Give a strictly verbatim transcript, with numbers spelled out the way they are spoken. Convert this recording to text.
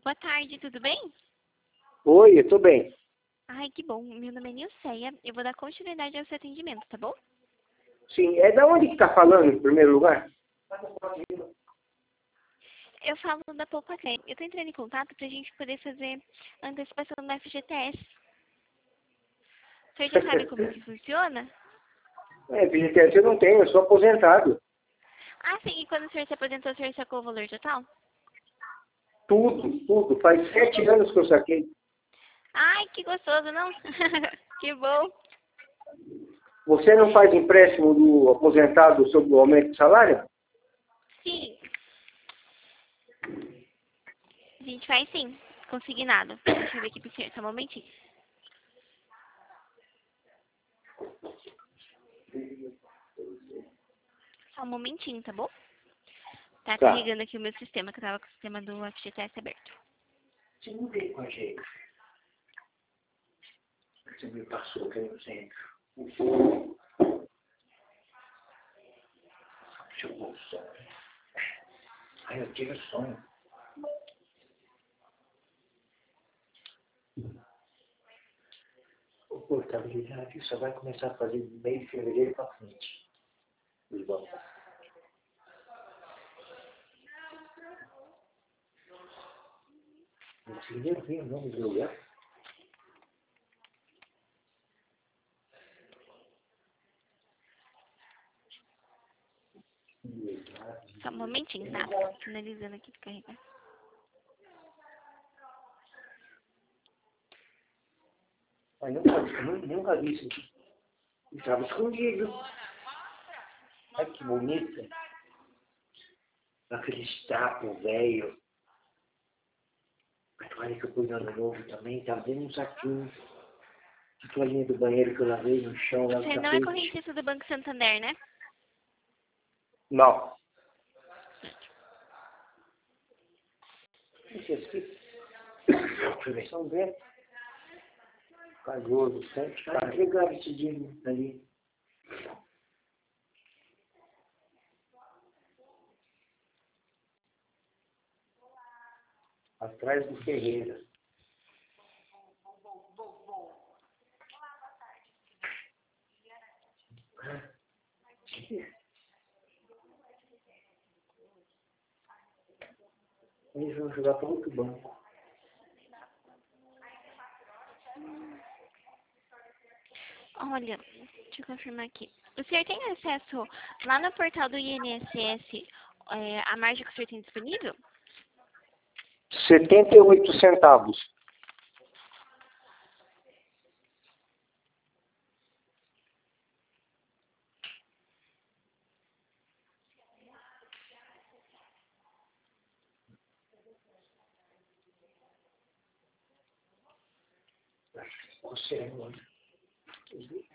Boa tarde, tudo bem? Oi, eu tô bem. Ai, que bom. Meu nome é Nilceia. Eu vou dar continuidade ao seu atendimento, tá bom? Sim, é da onde que tá falando, em primeiro lugar? Eu falo da Poupa Crédito. Eu tô entrando em contato pra gente poder fazer a antecipação do F G T S. O senhor já sabe como que funciona? É, F G T S eu não tenho, eu sou aposentado. Ah, sim. E quando o senhor se aposentou, o senhor sacou o valor total? Tudo, tudo. Faz sete anos que eu saquei. Ai, que gostoso, não? Que bom. Você não faz empréstimo do aposentado sobre o aumento de salário? Sim. A gente faz sim. Consignado. Deixa eu ver aqui pro senhor, só um momentinho. Só um momentinho, tá bom? Tá Tá. carregando aqui o meu sistema, que eu tava com o sistema do F G T S aberto. Você não veio com a gente. Você me passou aqui no centro. Deixa eu pôr som. Ai, eu tive sonho. O portabilidade só vai começar a fazer do meio de fevereiro pra frente. Os bancos. Não sei nem ver o nome do lugar. Só um momentinho, tá? Finalizando aqui de carregar. Mas nunca, nunca, nunca vi isso aqui. Estava escondido. Olha que bonito. Aquele estapo velho. A toalha que eu pus no ano novo também, tava dentro de um saquinho. A toalhinha do banheiro que eu lavei no chão lá no Você não é tapete. correntista do Banco Santander, né? Não. Esse aqui. São dentro. Cargoso, sempre. Tá entregado esse dia ali. Atrás do Ferreira. Eles vão jogar para outro banco. Olha, deixa eu confirmar aqui. O senhor tem acesso lá no portal do I N S S é, a margem que o senhor tem disponível? setenta e oito centavos. Você é